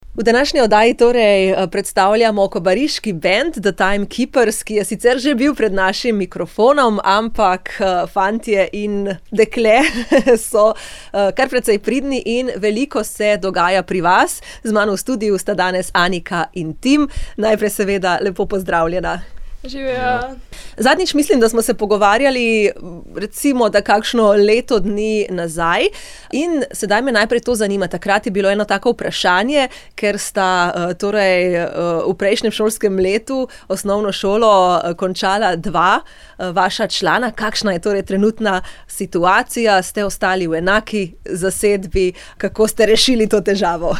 V današnji oddaji torej predstavljamo kobariški bend The Timekeepers, ki je sicer že bil pred našim mikrofonom, ampak fantje in dekle so kar precej pridni in veliko se dogaja pri vas. Z mano v studiu sta danes Anika in Tim. Najprej seveda lepo pozdravljena. Živijo. Zadnjič mislim, da smo se pogovarjali recimo, da kakšno leto dni nazaj in sedaj me najprej to zanima. Takrat je bilo eno tako vprašanje, ker sta torej v prejšnjem šolskem letu osnovno šolo končala dva vaša člana. Kakšna je torej trenutna situacija? Ste ostali v enaki zasedbi? Kako ste rešili to težavo?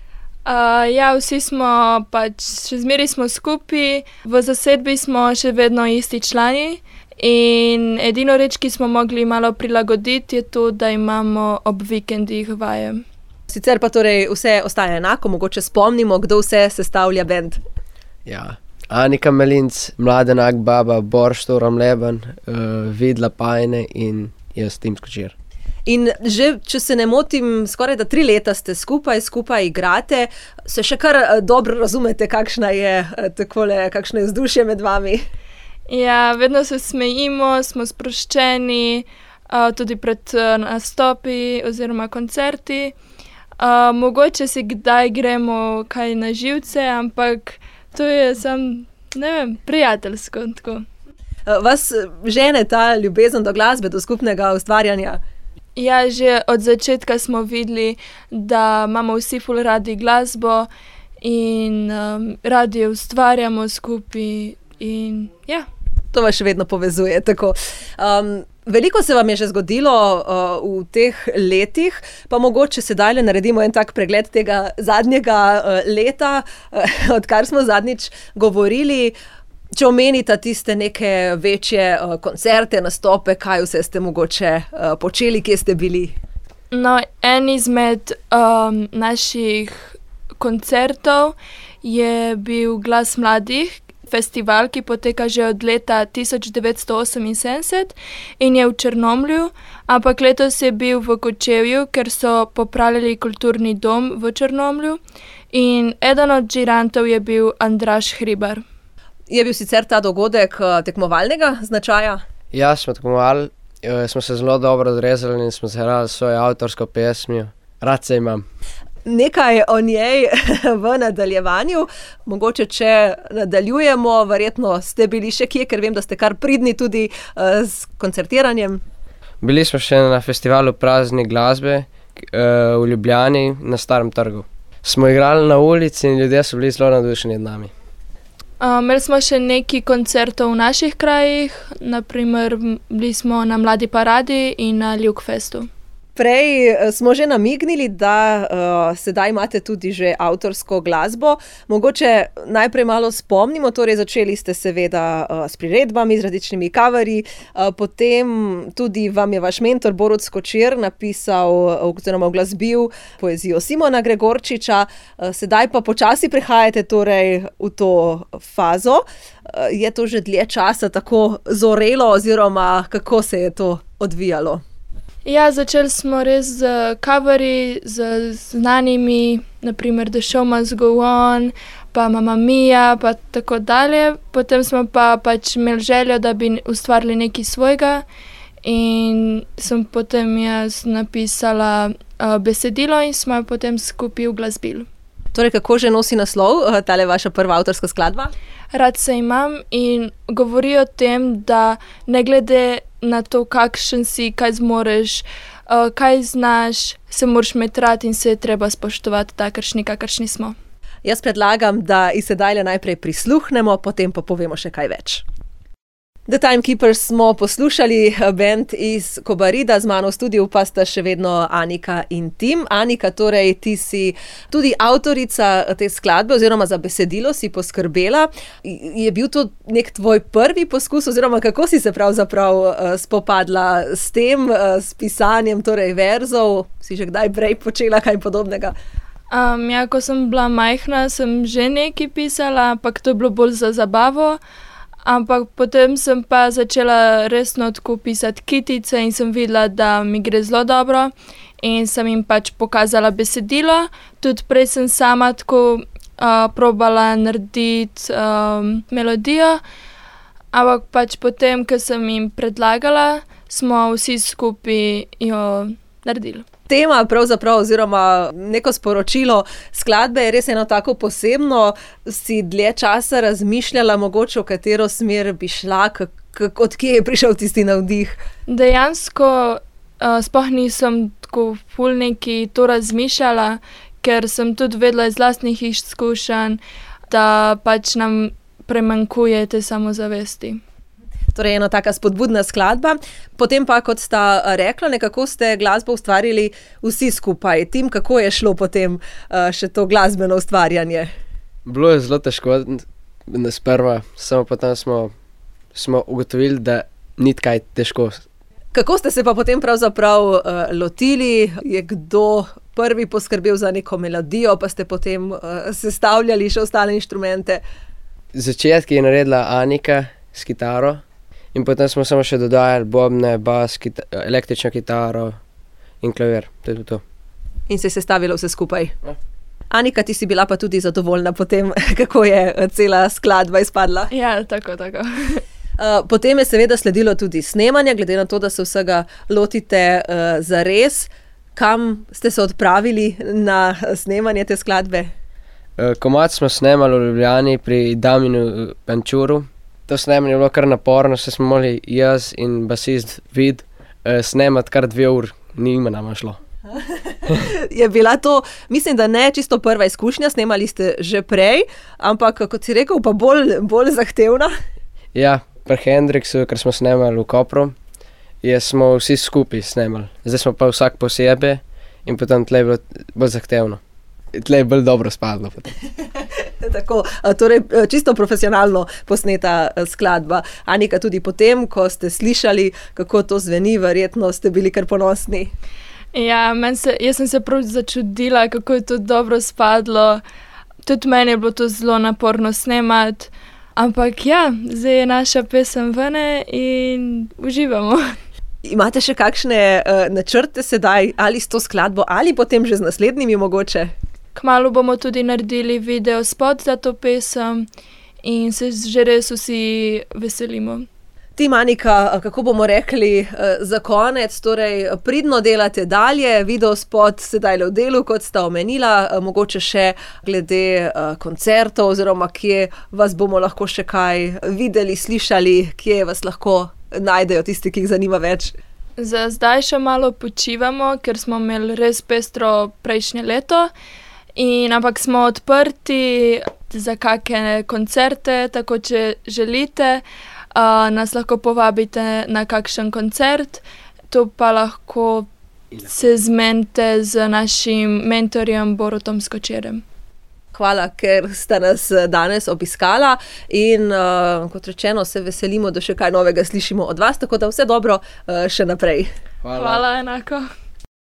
Vsi smo še zmeraj smo skupaj, v zasedbi smo še vedno isti člani in edino reč, ki smo mogli malo prilagoditi, je to, da imamo ob vikendih vaje. Sicer pa torej vse ostaja enako, mogoče spomnimo, kdo vse sestavlja bend. Ja, Anika Melinc, Mladenak Baba, Bor Štoram Leben, Vidla Pajne in jaz Tim Skočir. In že, če se ne motim, skoraj da 3 leta ste skupaj igrate, se še kar dobro razumete, kakšno je vzdušje med vami? Ja, vedno se smejimo, smo sproščeni, tudi pred nastopi oziroma koncerti. Mogoče si kdaj gremo kaj na živce, ampak to je prijateljsko. Tako. Vas žene ta ljubezen do glasbe, do skupnega ustvarjanja? Ja, že od začetka smo videli, da imamo vsi ful radi glasbo in radi ustvarjamo skupaj in ja. To vas še vedno povezuje, tako. Veliko se vam je že zgodilo v teh letih, pa mogoče sedaj naredimo en tak pregled tega zadnjega leta, odkar smo zadnjič govorili. Če omenita tiste neke večje koncerte, nastope, kaj vse ste mogoče počeli, kje ste bili? No, en izmed naših koncertov je bil Glas mladih, festival, ki poteka že od leta 1978 in je v Črnomlju, ampak letos je bil v Kočevju, ker so popravljali kulturni dom v Črnomlju in eden od žirantov je bil Andraž Hribar. Je bil sicer ta dogodek tekmovalnega značaja? Ja, smo tekmovali, smo se zelo dobro odrezali in smo zgrali svojo avtorsko pesmijo. Rad se imam. Nekaj o njej v nadaljevanju. Mogoče, če nadaljujemo, verjetno ste bili še kje, ker vem, da ste kar pridni tudi s koncertiranjem. Bili smo še na festivalu Praznik glasbe v Ljubljani na Starem trgu. Smo igrali na ulici in ljudje so bili zelo navdušeni nad nami. Imeli smo še nekaj koncertov v naših krajih, naprimer bili smo na Mladi paradi in na Ljubfestu. Prej smo že namignili, da sedaj imate tudi že avtorsko glasbo. Mogoče najprej malo spomnimo, torej začeli ste seveda s priredbami, z različnimi coverji, potem tudi vam je vaš mentor Borut Skočir napisal oziroma uglasbil poezijo Simona Gregorčiča, sedaj pa počasi prehajate torej v to fazo. Je to že dlje časa tako zorelo oziroma kako se je to odvijalo? Ja, začeli smo res z coverji, z znanimi, naprimer The Show Must Go On, pa Mamma Mia, pa tako dalje. Potem smo pa imeli željo, da bi ustvarili nekaj svojega in sem potem jaz napisala besedilo in smo jo potem skupaj uglasbili. Torej, kako že nosi naslov, tale vaša prva avtorska skladba? Rad se imam in govori o tem, da ne glede na to, kakšen si, kaj zmoreš, kaj znaš, se moraš imeti rad in se je treba spoštovati takršni, kakršni smo. Jaz predlagam, da iz sedaj najprej prisluhnemo, potem pa povemo še kaj več. The Timekeepers smo poslušali, bend iz Kobarida, z mano v studiu pa sta še vedno Anika in Tim. Anika, torej ti si tudi avtorica te skladbe oziroma za besedilo si poskrbela. Je bil to nek tvoj prvi poskus oziroma kako si se pravzaprav spopadla s tem, s pisanjem torej verzov? Si že kdaj prej počela kaj podobnega? Ko sem bila majhna, sem že nekaj pisala, ampak to je bilo bolj za zabavo. Ampak potem sem pa začela resno tako pisati kitice in sem videla, da mi gre zelo dobro. in sem jim pač pokazala besedilo. Tudi prej sem sama tako probala narediti melodijo, ampak pač potem, ko sem jim predlagala, smo vsi skupaj jo naredili. Tema pravzaprav oziroma neko sporočilo skladbe je res eno tako posebno. Si dlje časa razmišljala mogoče, v katero smer bi šla, od kje je prišel tisti navdih? Dejansko sploh nisem tako ful neki to razmišljala, ker sem tudi vedela iz lastnih izkušenj, da pač nam premankuje te samozavesti. Torej ena taka spodbudna skladba. Potem pa, kot sta rekla, nekako ste glasbo ustvarili vsi skupaj. Tim, kako je šlo potem še to glasbeno ustvarjanje? Bilo je zelo težko sprva, samo potem smo ugotovili, da ni kaj težko. Kako ste se pa potem pravzaprav lotili? Je kdo prvi poskrbel za neko melodijo, pa ste potem sestavljali še ostale inštrumente? Začetki je naredila Anika s kitaro. In potem smo samo še dodajali bobne, bas, električno kitaro in klavir. To je to. In se je sestavilo vse skupaj. Ja. Anika, ti si bila pa tudi zadovoljna potem, kako je cela skladba izpadla? Ja, tako. Potem je seveda sledilo tudi snemanje, glede na to, da se vsega lotite zares. Kam ste se odpravili na snemanje te skladbe? Komad smo snemali v Ljubljani pri Daminu Pančuru. To snemanje je bilo kar naporno, se smo morali jaz in basist Vid snemati kar 2 ur, ni nama šlo. Je bila to, mislim, da ne čisto prva izkušnja, snemali ste že prej, ampak kot si rekel, pa bolj zahtevna? Ja, pri Hendriksu, ker smo snemali v Kopru, smo vsi skupaj snemali. Zdaj smo pa vsak posebej in potem tle je bilo bolj zahtevno. Tle je bolj dobro spadlo potem. Tako, torej čisto profesionalno posneta skladba. Anika, tudi potem, ko ste slišali, kako to zveni, verjetno ste bili kar ponosni. Ja, jaz sem se prav začudila, kako je to dobro spadlo. Tudi meni je bilo to zelo naporno snemati. Ampak ja, zdaj je naša pesem vene in uživamo. Imate še kakšne načrte sedaj, ali s to skladbo, ali potem že z naslednjimi mogoče? Kmalu bomo tudi naredili video spot za to pesem in se že res vsi veselimo. Ti, Anika, kako bomo rekli za konec, torej pridno delate dalje, video spot sedaj le v delu, kot sta omenila, mogoče še glede koncertov oziroma kje vas bomo lahko še kaj videli, slišali, kje vas lahko najdejo tisti, ki jih zanima več. Za zdaj še malo počivamo, ker smo imeli res pestro prejšnje leto. Ampak smo odprti za kakšne koncerte, tako če želite, nas lahko povabite na kakšen koncert. To pa lahko se zmenite z našim mentorjem Borutom Skočerjem. Hvala, ker ste nas danes obiskala in kot rečeno, se veselimo, da še kaj novega slišimo od vas, tako da vse dobro še naprej. Hvala enako.